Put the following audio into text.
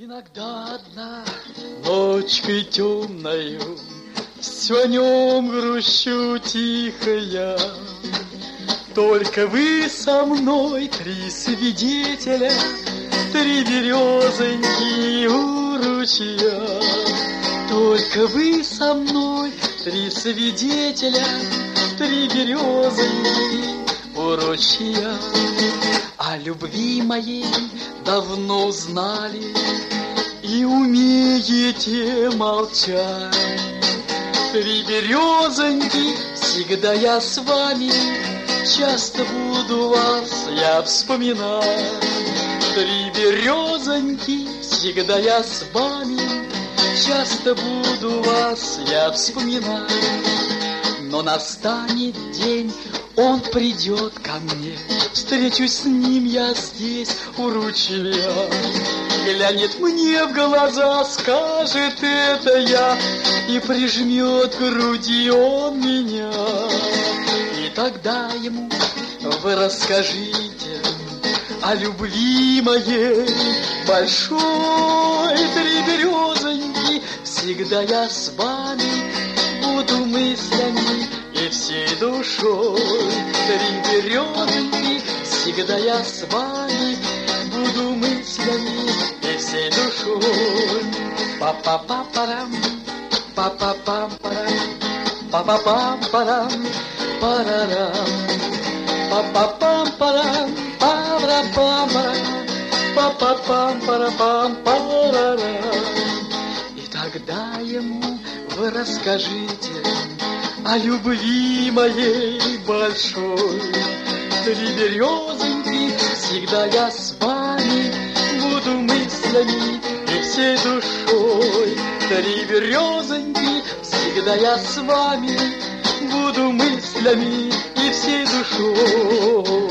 Иногда одна ночкой темною все о нем грущу тихо я. Только вы со мной, три свидетеля, три березоньки у ручья. Только вы со мной, три свидетеля, три березоньки у ручья. О любви моей давно знали и умеете молчать. Три березоньки, всегда я с вами, часто буду вас я вспоминать. Три березоньки, всегда я с вами, часто буду вас я вспоминать. Но настанет день, он придет ко мне, встречусь с ним я здесь у ручья. Глянет мне в глаза, скажет это я, и прижмет к груди он меня. И тогда ему вы расскажите о любви моей большой. Три березоньки, всегда я с вами, буду мыслями и всей душой. Три березоньки, всегда я с вами, буду мыслями и всей душой. Па-па-па-парам, па-па-пам-парам, па-па-пам-парам, парарам, па-па-пам-парам, пара-пам-парам, па-па-пам-парам, парарам. И тогда ему вы расскажите о любви моей большой. Три березоньки, всегда я с вами, буду мыслями и всей душой. Три березоньки, всегда я с вами, буду мыслями и всей душой.